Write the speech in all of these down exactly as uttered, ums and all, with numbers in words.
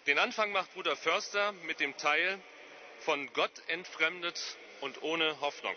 Den Anfang macht Bruder Förster mit dem Teil von Gott entfremdet und ohne Hoffnung.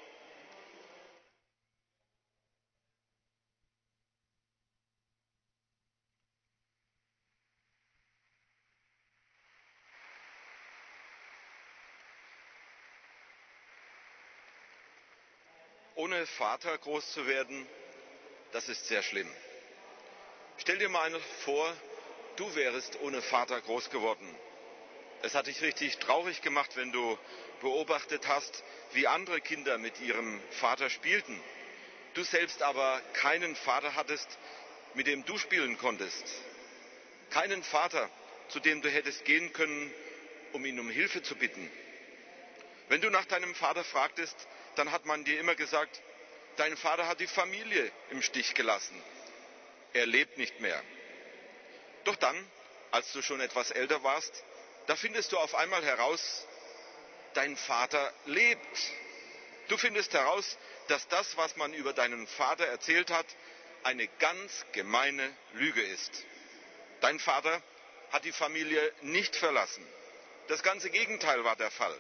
Ohne Vater groß zu werden, das ist sehr schlimm. Stell dir mal vor, du wärest ohne Vater groß geworden. Es hat dich richtig traurig gemacht, wenn du beobachtet hast, wie andere Kinder mit ihrem Vater spielten. Du selbst aber keinen Vater hattest, mit dem du spielen konntest. Keinen Vater, zu dem du hättest gehen können, um ihn um Hilfe zu bitten. Wenn du nach deinem Vater fragtest, dann hat man dir immer gesagt, dein Vater hat die Familie im Stich gelassen. Er lebt nicht mehr. Doch dann, als du schon etwas älter warst, da findest du auf einmal heraus, dein Vater lebt. Du findest heraus, dass das, was man über deinen Vater erzählt hat, eine ganz gemeine Lüge ist. Dein Vater hat die Familie nicht verlassen. Das ganze Gegenteil war der Fall.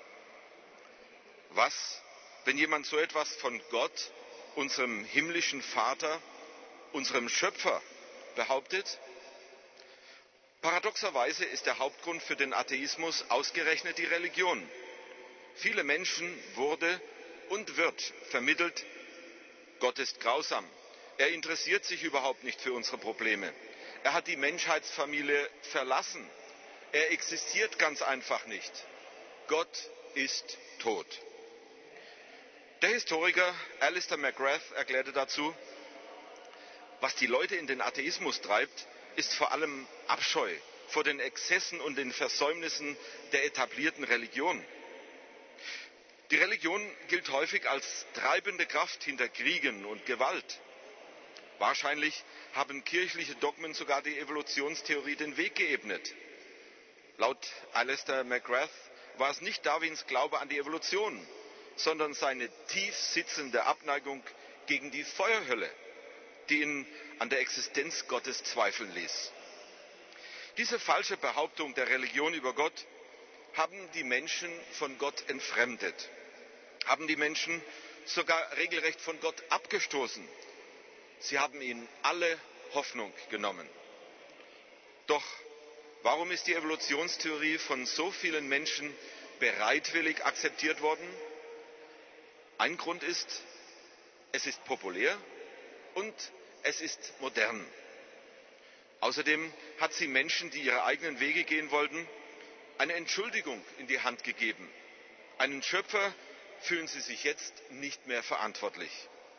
Was, wenn jemand so etwas von Gott, unserem himmlischen Vater, unserem Schöpfer, behauptet? Paradoxerweise ist der Hauptgrund für den Atheismus ausgerechnet die Religion. Viele Menschen wurde und wird vermittelt, Gott ist grausam. Er interessiert sich überhaupt nicht für unsere Probleme. Er hat die Menschheitsfamilie verlassen. Er existiert ganz einfach nicht. Gott ist tot. Der Historiker Alistair McGrath erklärte dazu, was die Leute in den Atheismus treibt, ist vor allem Abscheu vor den Exzessen und den Versäumnissen der etablierten Religion. Die Religion gilt häufig als treibende Kraft hinter Kriegen und Gewalt. Wahrscheinlich haben kirchliche Dogmen sogar die Evolutionstheorie den Weg geebnet. Laut Alistair McGrath war es nicht Darwins Glaube an die Evolution, sondern seine tief sitzende Abneigung gegen die Feuerhölle, die ihn an der Existenz Gottes zweifeln ließ. Diese falsche Behauptung der Religion über Gott haben die Menschen von Gott entfremdet, haben die Menschen sogar regelrecht von Gott abgestoßen. Sie haben ihnen alle Hoffnung genommen. Doch warum ist die Evolutionstheorie von so vielen Menschen bereitwillig akzeptiert worden? Ein Grund ist, es ist populär und es ist modern. Außerdem hat sie Menschen, die ihre eigenen Wege gehen wollten, eine Entschuldigung in die Hand gegeben. Einen Schöpfer fühlen sie sich jetzt nicht mehr verantwortlich.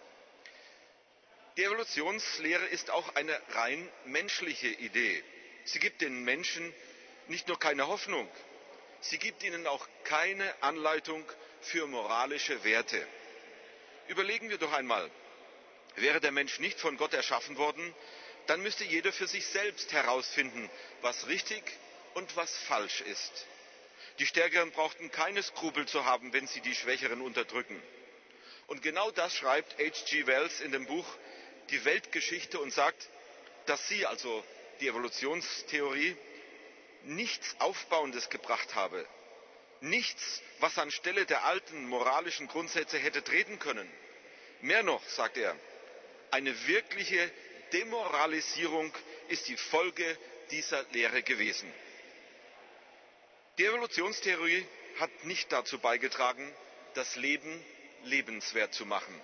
Die Evolutionslehre ist auch eine rein menschliche Idee. Sie gibt den Menschen nicht nur keine Hoffnung, sie gibt ihnen auch keine Anleitung für moralische Werte. Überlegen wir doch einmal, wäre der Mensch nicht von Gott erschaffen worden, dann müsste jeder für sich selbst herausfinden, was richtig und was falsch ist. Die Stärkeren brauchten keine Skrupel zu haben, wenn sie die Schwächeren unterdrücken. Und genau das schreibt H G Wells in dem Buch Die Weltgeschichte und sagt, dass sie, also die Evolutionstheorie, nichts Aufbauendes gebracht habe. Nichts, was anstelle der alten moralischen Grundsätze hätte treten können. Mehr noch, sagt er, eine wirkliche Demoralisierung ist die Folge dieser Lehre gewesen. Die Evolutionstheorie hat nicht dazu beigetragen, das Leben lebenswert zu machen.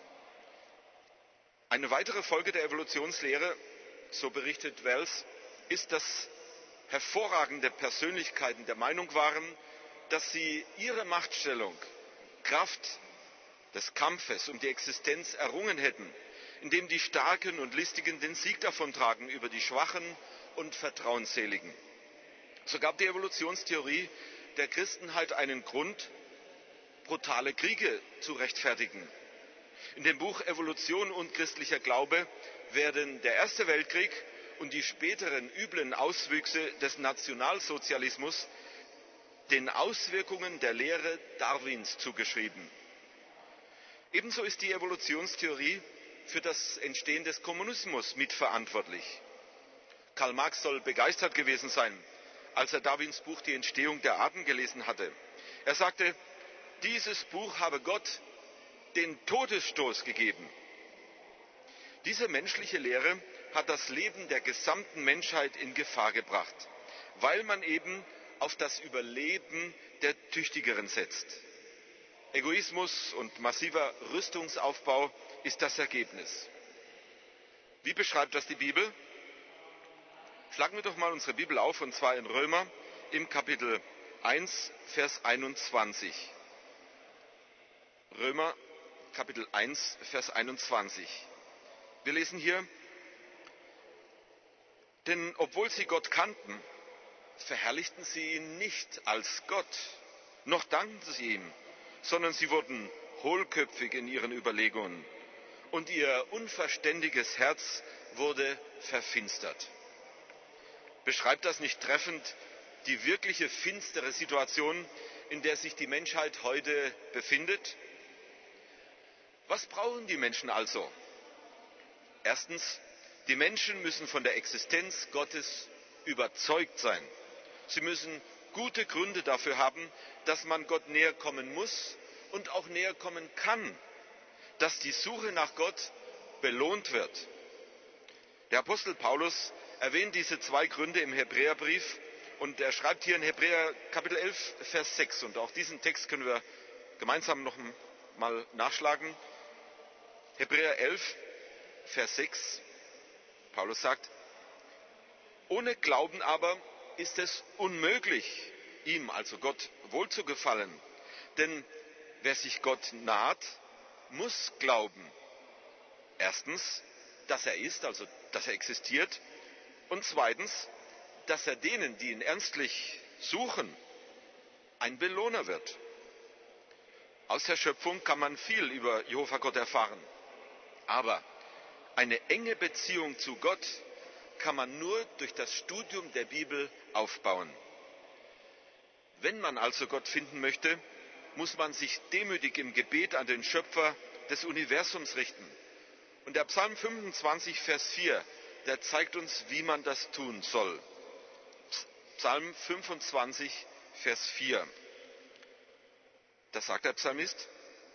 Eine weitere Folge der Evolutionslehre, so berichtet Wells, ist, dass hervorragende Persönlichkeiten der Meinung waren, dass sie ihre Machtstellung, Kraft des Kampfes um die Existenz errungen hätten, indem die Starken und Listigen den Sieg davontragen über die Schwachen und Vertrauensseligen. So gab die Evolutionstheorie der Christenheit einen Grund, brutale Kriege zu rechtfertigen. In dem Buch Evolution und christlicher Glaube werden der Erste Weltkrieg und die späteren üblen Auswüchse des Nationalsozialismus den Auswirkungen der Lehre Darwins zugeschrieben. Ebenso ist die Evolutionstheorie für das Entstehen des Kommunismus mitverantwortlich. Karl Marx soll begeistert gewesen sein, als er Darwins Buch Die Entstehung der Arten gelesen hatte. Er sagte, dieses Buch habe Gott den Todesstoß gegeben. Diese menschliche Lehre hat das Leben der gesamten Menschheit in Gefahr gebracht, weil man eben auf das Überleben der Tüchtigeren setzt. Egoismus und massiver Rüstungsaufbau ist das Ergebnis. Wie beschreibt das die Bibel? Schlagen wir doch mal unsere Bibel auf, und zwar in Römer im Kapitel eins, Vers einundzwanzig. Römer, Kapitel eins, Vers einundzwanzig. Wir lesen hier, denn obwohl sie Gott kannten, verherrlichten sie ihn nicht als Gott, noch dankten sie ihm, sondern sie wurden hohlköpfig in ihren Überlegungen und ihr unverständiges Herz wurde verfinstert. Beschreibt das nicht treffend die wirkliche finstere Situation, in der sich die Menschheit heute befindet? Was brauchen die Menschen also? Erstens, die Menschen müssen von der Existenz Gottes überzeugt sein. Sie müssen gute Gründe dafür haben, dass man Gott näher kommen muss und auch näher kommen kann, dass die Suche nach Gott belohnt wird. Der Apostel Paulus erwähnt diese zwei Gründe im Hebräerbrief und er schreibt hier in Hebräer Kapitel elf, Vers sechs, und auch diesen Text können wir gemeinsam noch mal nachschlagen. Hebräer elf, Vers sechs, Paulus sagt, ohne Glauben aber ist es unmöglich, ihm, also Gott, wohlzugefallen. Denn wer sich Gott naht, muss glauben. Erstens, dass er ist, also dass er existiert. Und zweitens, dass er denen, die ihn ernstlich suchen, ein Belohner wird. Aus der Schöpfung kann man viel über Jehova Gott erfahren. Aber eine enge Beziehung zu Gott kann man nur durch das Studium der Bibel aufbauen. Wenn man also Gott finden möchte, muss man sich demütig im Gebet an den Schöpfer des Universums richten. Und der Psalm fünfundzwanzig, Vers vier, der zeigt uns, wie man das tun soll. Psalm fünfundzwanzig, Vers vier. Da sagt der Psalmist,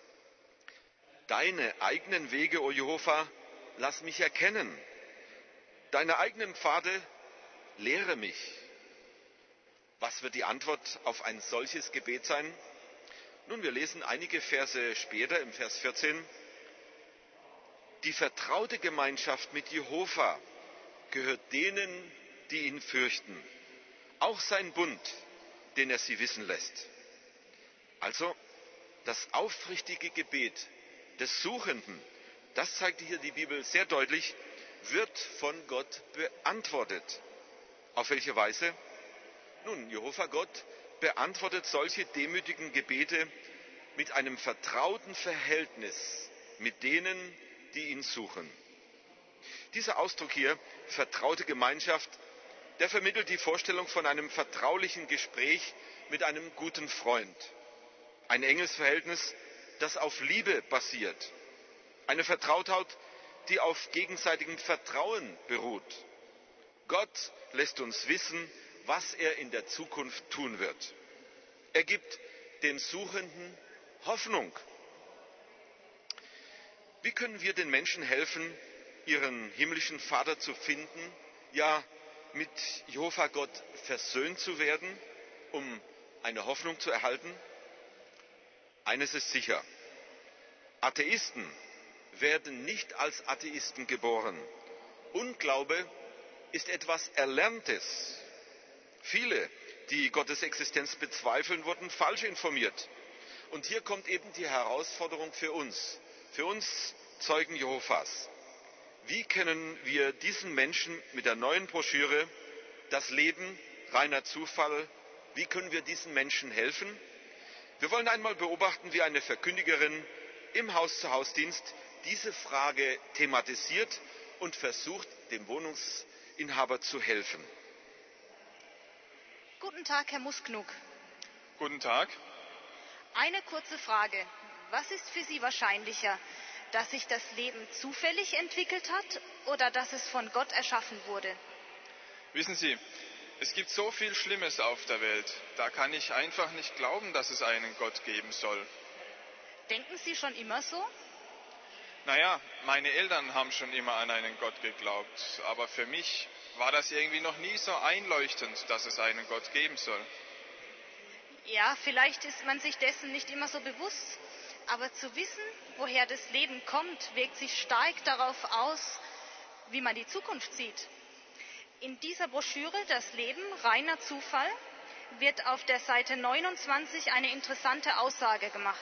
deine eigenen Wege, o Jehova, lass mich erkennen. Deine eigenen Pfade, lehre mich. Was wird die Antwort auf ein solches Gebet sein? Nun, wir lesen einige Verse später, im Vers vierzehn. Die vertraute Gemeinschaft mit Jehova gehört denen, die ihn fürchten. Auch sein Bund, den er sie wissen lässt. Also, das aufrichtige Gebet des Suchenden, das zeigt hier die Bibel sehr deutlich, wird von Gott beantwortet. Auf welche Weise? Nun, Jehova Gott beantwortet solche demütigen Gebete mit einem vertrauten Verhältnis mit denen, die ihn suchen. Dieser Ausdruck hier, vertraute Gemeinschaft, der vermittelt die Vorstellung von einem vertraulichen Gespräch mit einem guten Freund. Ein enges Verhältnis, das auf Liebe basiert. Eine Vertrautheit, die auf gegenseitigem Vertrauen beruht. Gott lässt uns wissen, was er in der Zukunft tun wird. Er gibt dem Suchenden Hoffnung. Wie können wir den Menschen helfen, ihren himmlischen Vater zu finden, ja, mit Jehova Gott versöhnt zu werden, um eine Hoffnung zu erhalten? Eines ist sicher: Atheisten werden nicht als Atheisten geboren. Unglaube ist etwas Erlerntes. Viele, die Gottes Existenz bezweifeln, wurden falsch informiert. Und hier kommt eben die Herausforderung für uns, für uns Zeugen Jehovas. Wie können wir diesen Menschen mit der neuen Broschüre Das Leben, reiner Zufall, wie können wir diesen Menschen helfen? Wir wollen einmal beobachten, wie eine Verkündigerin im Haus-zu-Haus-Dienst diese Frage thematisiert und versucht, dem Wohnungsinhaber zu helfen. Guten Tag, Herr Musknug. Guten Tag. Eine kurze Frage. Was ist für Sie wahrscheinlicher, dass sich das Leben zufällig entwickelt hat oder dass es von Gott erschaffen wurde? Wissen Sie, Es gibt so viel Schlimmes auf der Welt. Da kann ich einfach nicht glauben, dass es einen Gott geben soll. Denken Sie schon immer so? Naja, meine Eltern haben schon immer an einen Gott geglaubt. Aber für mich war das irgendwie noch nie so einleuchtend, dass es einen Gott geben soll. Ja, vielleicht ist man sich dessen nicht immer so bewusst. Aber zu wissen, woher das Leben kommt, wirkt sich stark darauf aus, wie man die Zukunft sieht. In dieser Broschüre »Das Leben, reiner Zufall« wird auf der Seite neunundzwanzig eine interessante Aussage gemacht.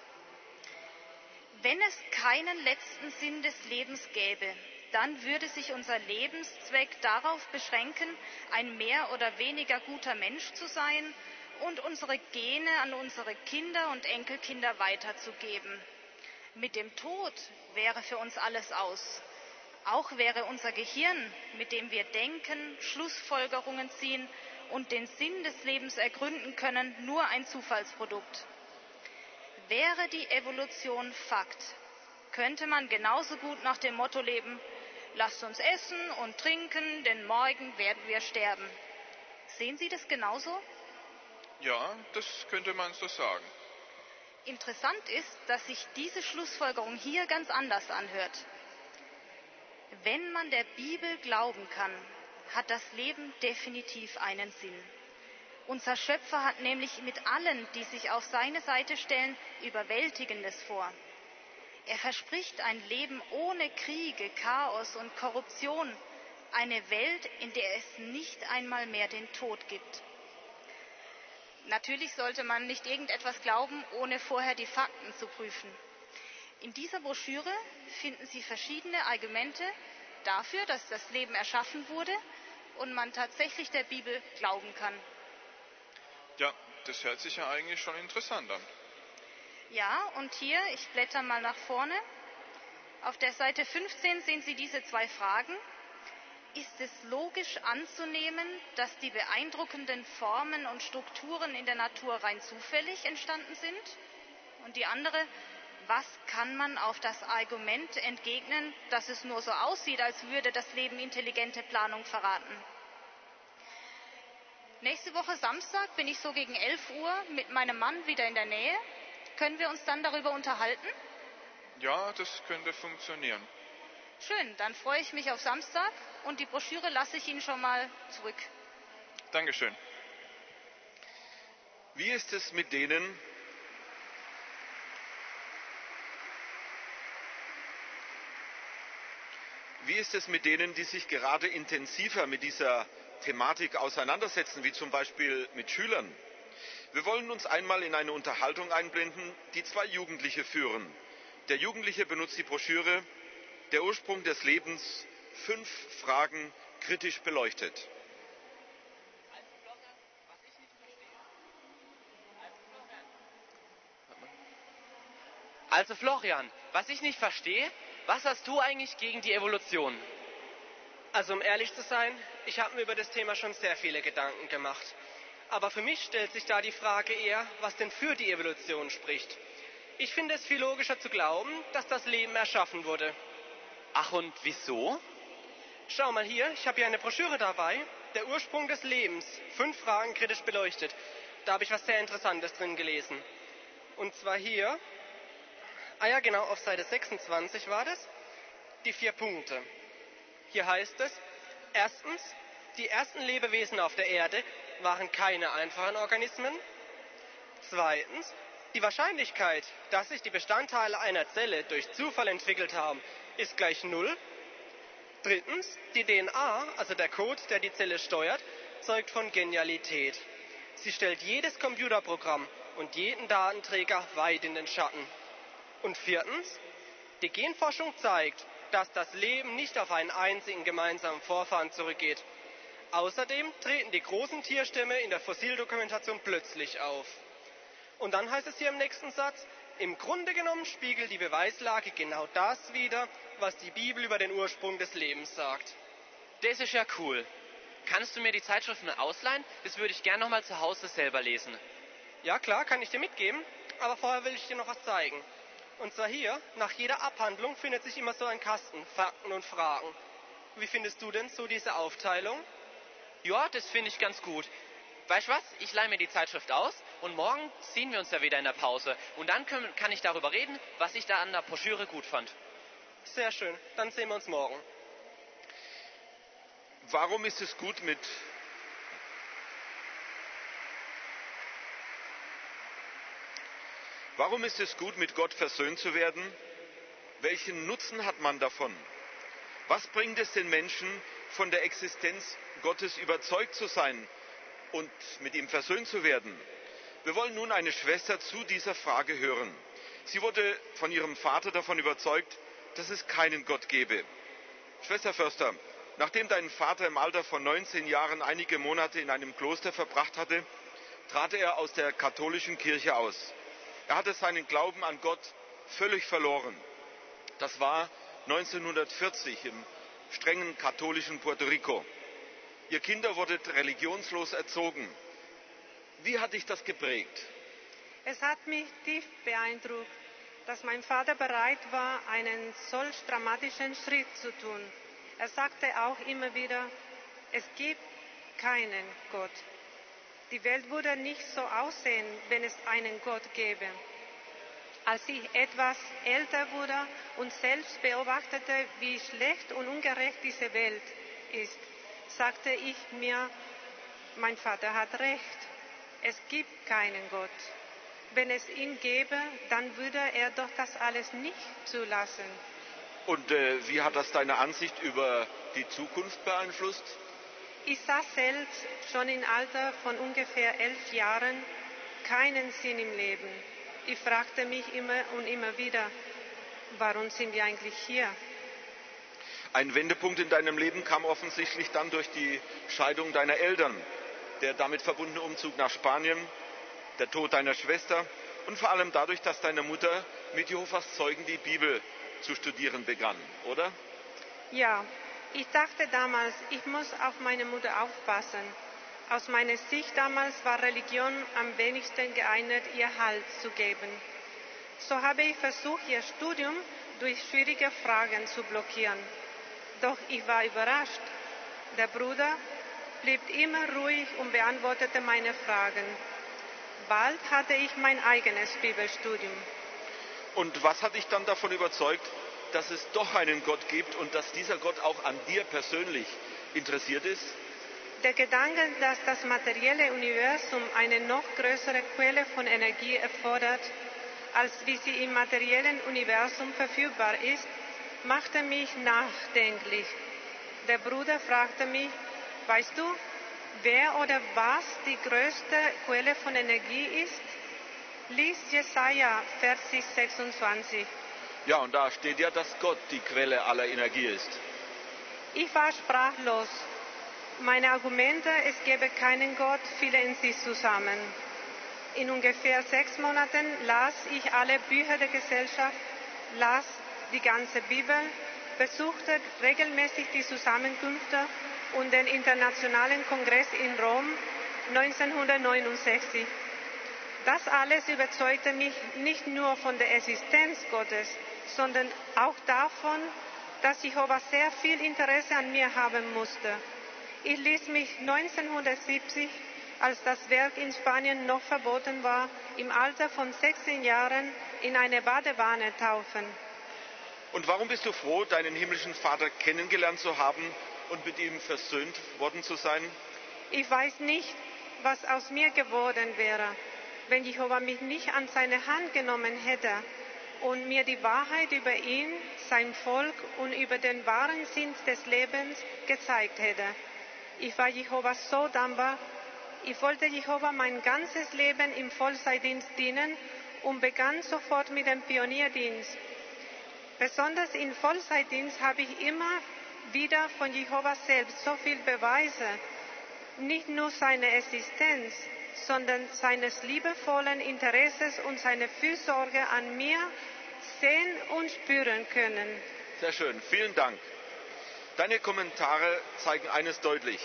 Wenn es keinen letzten Sinn des Lebens gäbe, dann würde sich unser Lebenszweck darauf beschränken, ein mehr oder weniger guter Mensch zu sein und unsere Gene an unsere Kinder und Enkelkinder weiterzugeben. Mit dem Tod wäre für uns alles aus. Auch wäre unser Gehirn, mit dem wir denken, Schlussfolgerungen ziehen und den Sinn des Lebens ergründen können, nur ein Zufallsprodukt. Wäre die Evolution Fakt, könnte man genauso gut nach dem Motto leben: Lasst uns essen und trinken, denn morgen werden wir sterben. Sehen Sie das genauso? Ja, das könnte man so sagen. Interessant ist, dass sich diese Schlussfolgerung hier ganz anders anhört. Wenn man der Bibel glauben kann, hat das Leben definitiv einen Sinn. Unser Schöpfer hat nämlich mit allen, die sich auf seine Seite stellen, Überwältigendes vor. Er verspricht ein Leben ohne Kriege, Chaos und Korruption, eine Welt, in der es nicht einmal mehr den Tod gibt. Natürlich sollte man nicht irgendetwas glauben, ohne vorher die Fakten zu prüfen. In dieser Broschüre finden Sie verschiedene Argumente dafür, dass das Leben erschaffen wurde und man tatsächlich der Bibel glauben kann. Ja, das hört sich ja eigentlich schon interessant an. Ja, und hier, ich blätter mal nach vorne. Auf der Seite fünfzehn sehen Sie diese zwei Fragen. Ist es logisch anzunehmen, dass die beeindruckenden Formen und Strukturen in der Natur rein zufällig entstanden sind? Und die andere: Was kann man auf das Argument entgegnen, dass es nur so aussieht, als würde das Leben intelligente Planung verraten? Nächste Woche Samstag bin ich so gegen elf Uhr mit meinem Mann wieder in der Nähe. Können wir uns dann darüber unterhalten? Ja, das könnte funktionieren. Schön, dann freue ich mich auf Samstag und die Broschüre lasse ich Ihnen schon mal zurück. Dankeschön. Wie ist es mit denen, Wie ist es mit denen, die sich gerade intensiver mit dieser Thematik auseinandersetzen, wie zum Beispiel mit Schülern? Wir wollen uns einmal in eine Unterhaltung einblenden, die zwei Jugendliche führen. Der Jugendliche benutzt die Broschüre »Der Ursprung des Lebens. Fünf Fragen kritisch beleuchtet«. Also Florian, was ich nicht verstehe, was hast du eigentlich gegen die Evolution? Also um ehrlich zu sein, ich habe mir über das Thema schon sehr viele Gedanken gemacht. Aber für mich stellt sich da die Frage eher, was denn für die Evolution spricht. Ich finde es viel logischer zu glauben, dass das Leben erschaffen wurde. Ach, und wieso? Schau mal hier, ich habe hier eine Broschüre dabei. Der Ursprung des Lebens. Fünf Fragen kritisch beleuchtet. Da habe ich was sehr Interessantes drin gelesen. Und zwar hier, ah ja genau, auf Seite sechsundzwanzig war das, die vier Punkte. Hier heißt es: Erstens, die ersten Lebewesen auf der Erde waren keine einfachen Organismen. Zweitens, die Wahrscheinlichkeit, dass sich die Bestandteile einer Zelle durch Zufall entwickelt haben, ist gleich null. Drittens, die D N A, also der Code, der die Zelle steuert, zeugt von Genialität. Sie stellt jedes Computerprogramm und jeden Datenträger weit in den Schatten. Und viertens, die Genforschung zeigt, dass das Leben nicht auf einen einzigen gemeinsamen Vorfahren zurückgeht. Außerdem treten die großen Tierstämme in der Fossildokumentation plötzlich auf. Und dann heißt es hier im nächsten Satz: Im Grunde genommen spiegelt die Beweislage genau das wider, was die Bibel über den Ursprung des Lebens sagt. Das ist ja cool. Kannst du mir die Zeitschriften ausleihen? Das würde ich gerne nochmal zu Hause selber lesen. Ja klar, kann ich dir mitgeben, aber vorher will ich dir noch was zeigen. Und zwar hier, nach jeder Abhandlung findet sich immer so ein Kasten, Fakten und Fragen. Wie findest du denn so diese Aufteilung? Ja, das finde ich ganz gut. Weißt du was? Ich leihe mir die Zeitschrift aus und morgen ziehen wir uns da wieder in der Pause. Und dann können, kann ich darüber reden, was ich da an der Broschüre gut fand. Sehr schön, dann sehen wir uns morgen. Warum ist es gut mit Warum ist es gut, mit Gott versöhnt zu werden? Welchen Nutzen hat man davon? Was bringt es den Menschen, von der Existenz Gottes überzeugt zu sein und mit ihm versöhnt zu werden? Wir wollen nun eine Schwester zu dieser Frage hören. Sie wurde von ihrem Vater davon überzeugt, dass es keinen Gott gebe. Schwester Förster, nachdem dein Vater im Alter von neunzehn Jahren einige Monate in einem Kloster verbracht hatte, trat er aus der katholischen Kirche aus. Er hatte seinen Glauben an Gott völlig verloren. Das war neunzehnhundertvierzig im strengen katholischen Puerto Rico. Ihr Kinder wurdet religionslos erzogen. Wie hat dich das geprägt? Es hat mich tief beeindruckt, dass mein Vater bereit war, einen solch dramatischen Schritt zu tun. Er sagte auch immer wieder, es gibt keinen Gott. Die Welt würde nicht so aussehen, wenn es einen Gott gäbe. Als ich etwas älter wurde und selbst beobachtete, wie schlecht und ungerecht diese Welt ist, sagte ich mir, mein Vater hat recht. Es gibt keinen Gott. Wenn es ihn gäbe, dann würde er doch das alles nicht zulassen. Und äh, wie hat das deine Ansicht über die Zukunft beeinflusst? Ich sah selbst schon im Alter von ungefähr elf Jahren keinen Sinn im Leben. Ich fragte mich immer und immer wieder, warum sind wir eigentlich hier? Ein Wendepunkt in deinem Leben kam offensichtlich dann durch die Scheidung deiner Eltern, der damit verbundene Umzug nach Spanien, der Tod deiner Schwester und vor allem dadurch, dass deine Mutter mit Jehovas Zeugen die Bibel zu studieren begann, oder? Ja, ich dachte damals, ich muss auf meine Mutter aufpassen. Aus meiner Sicht damals war Religion am wenigsten geeignet, ihr Halt zu geben. So habe ich versucht, ihr Studium durch schwierige Fragen zu blockieren. Doch ich war überrascht. Der Bruder blieb immer ruhig und beantwortete meine Fragen. Bald hatte ich mein eigenes Bibelstudium. Und was hat dich dann davon überzeugt, dass es doch einen Gott gibt und dass dieser Gott auch an dir persönlich interessiert ist? Der Gedanke, dass das materielle Universum eine noch größere Quelle von Energie erfordert, als wie sie im materiellen Universum verfügbar ist, machte mich nachdenklich. Der Bruder fragte mich, weißt du, wer oder was die größte Quelle von Energie ist? Lies Jesaja vierzig, sechsundzwanzig. Ja, und da steht ja, dass Gott die Quelle aller Energie ist. Ich war sprachlos. Meine Argumente, es gäbe keinen Gott, fielen in sich zusammen. In ungefähr sechs Monaten las ich alle Bücher der Gesellschaft, las die ganze Bibel, besuchte regelmäßig die Zusammenkünfte und den Internationalen Kongress in Rom neunzehnhundertneunundsechzig. Das alles überzeugte mich nicht nur von der Existenz Gottes, sondern auch davon, dass Jehova sehr viel Interesse an mir haben musste. Ich ließ mich neunzehnhundertsiebzig, als das Werk in Spanien noch verboten war, im Alter von sechzehn Jahren in eine Badewanne taufen. Und warum bist du froh, deinen himmlischen Vater kennengelernt zu haben und mit ihm versöhnt worden zu sein? Ich weiß nicht, was aus mir geworden wäre, wenn Jehova mich nicht an seine Hand genommen hätte und mir die Wahrheit über ihn, sein Volk und über den wahren Sinn des Lebens gezeigt hätte. Ich war Jehova so dankbar. Ich wollte Jehova mein ganzes Leben im Vollzeitdienst dienen und begann sofort mit dem Pionierdienst. Besonders im Vollzeitdienst habe ich immer wieder von Jehova selbst so viel Beweise, nicht nur seine Existenz, sondern seines liebevollen Interesses und seine Fürsorge an mir sehen und spüren können. Sehr schön, vielen Dank. Deine Kommentare zeigen eines deutlich.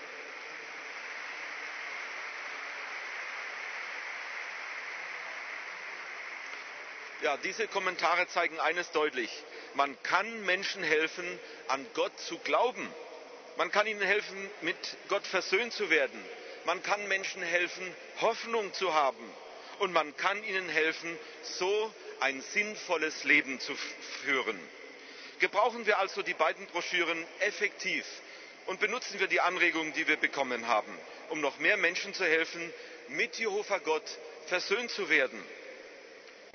Ja, diese Kommentare zeigen eines deutlich. Man kann Menschen helfen, an Gott zu glauben. Man kann ihnen helfen, mit Gott versöhnt zu werden. Man kann Menschen helfen, Hoffnung zu haben. Und man kann ihnen helfen, so ein sinnvolles Leben zu führen. Gebrauchen wir also die beiden Broschüren effektiv und benutzen wir die Anregungen, die wir bekommen haben, um noch mehr Menschen zu helfen, mit Jehova Gott versöhnt zu werden.